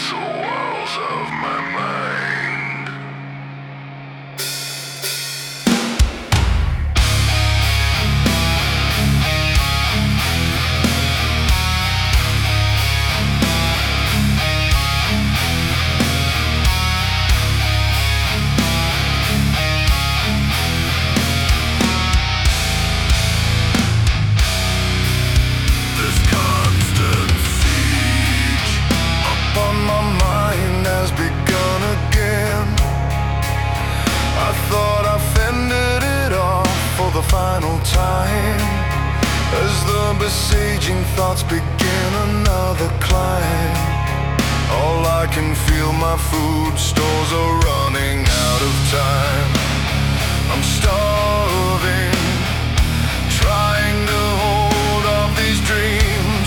castle walls of my mind. This constant siege upon my mind has begun again. I thought I fended it off for the final time. As the besieging thoughts begin another climb, all I can feel, my food stores are running out of time. I'm starving, trying to hold off these dreams,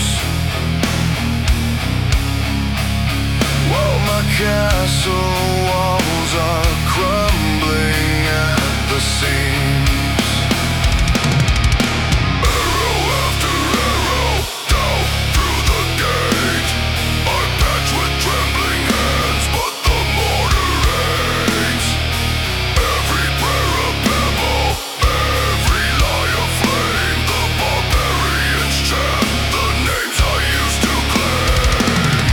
while my castle walls are crumbling at the seams. Arrow after arrow down through the gate, I patch with trembling hands, but the mortar aches. Every prayer a pebble, every lie a flame. The barbarians chant the names I used to claim.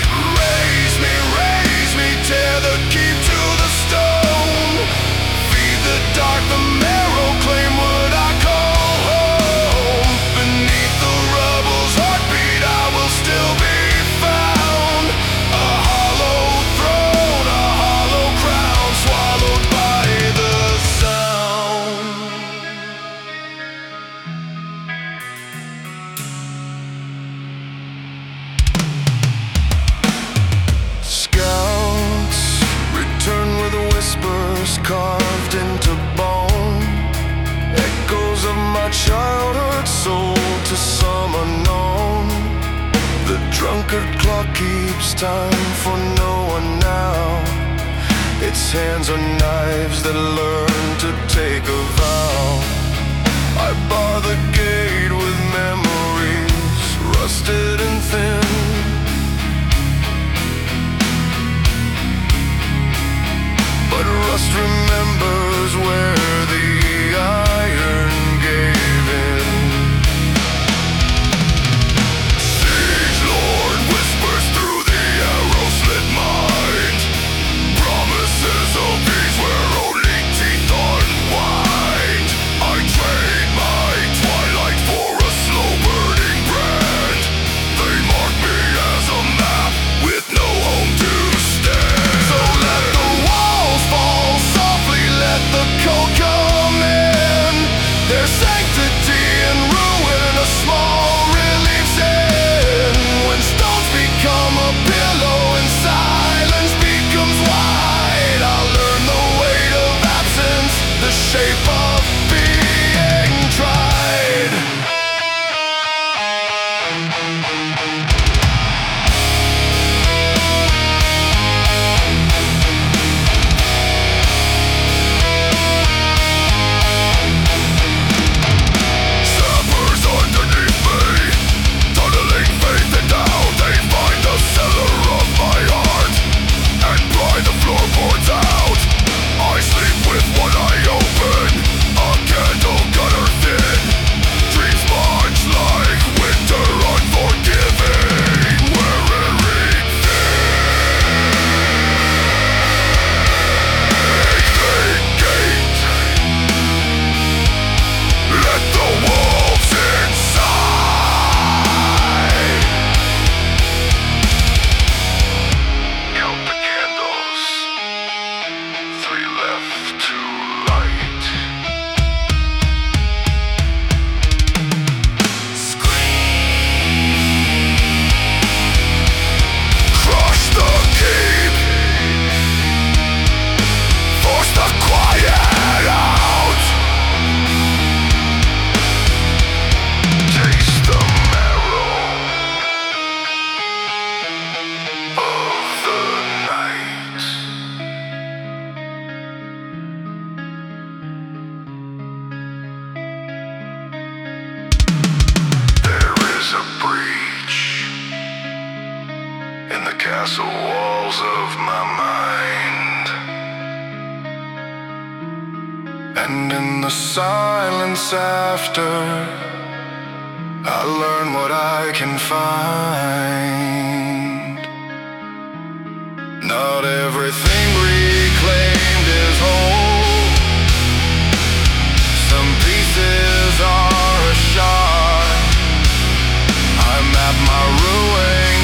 Raise me, tear the keep to the stone. Feed the dark, the marrow, claim what I call home. Beneath the rubble's heartbeat, I will still be found. A hollow throne, a hollow crown, swallowed by the sound. Scouts return with whispers carved into bone, echoes of my childhood sold to some unknown. The drunkard clock keeps time for no one now. Its hands are knives that learn to take a vow. I bar the gate with memories rusted and thin, but rust remembers where the iron gave in. Siege Lord whispers through the arrow-slit mind, promises of peace where only teeth unwind. I trade my twilight for a slow-burning brand. They mark castle walls of my mind. And in the silence after, I learn what I can find. Not everything reclaimed is whole. Some pieces are a shot. I map my ruin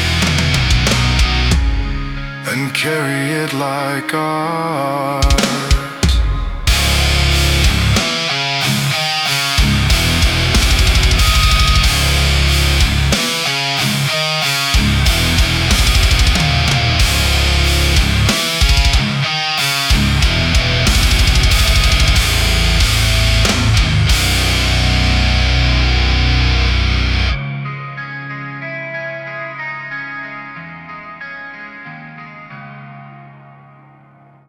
carefully and carry it like art.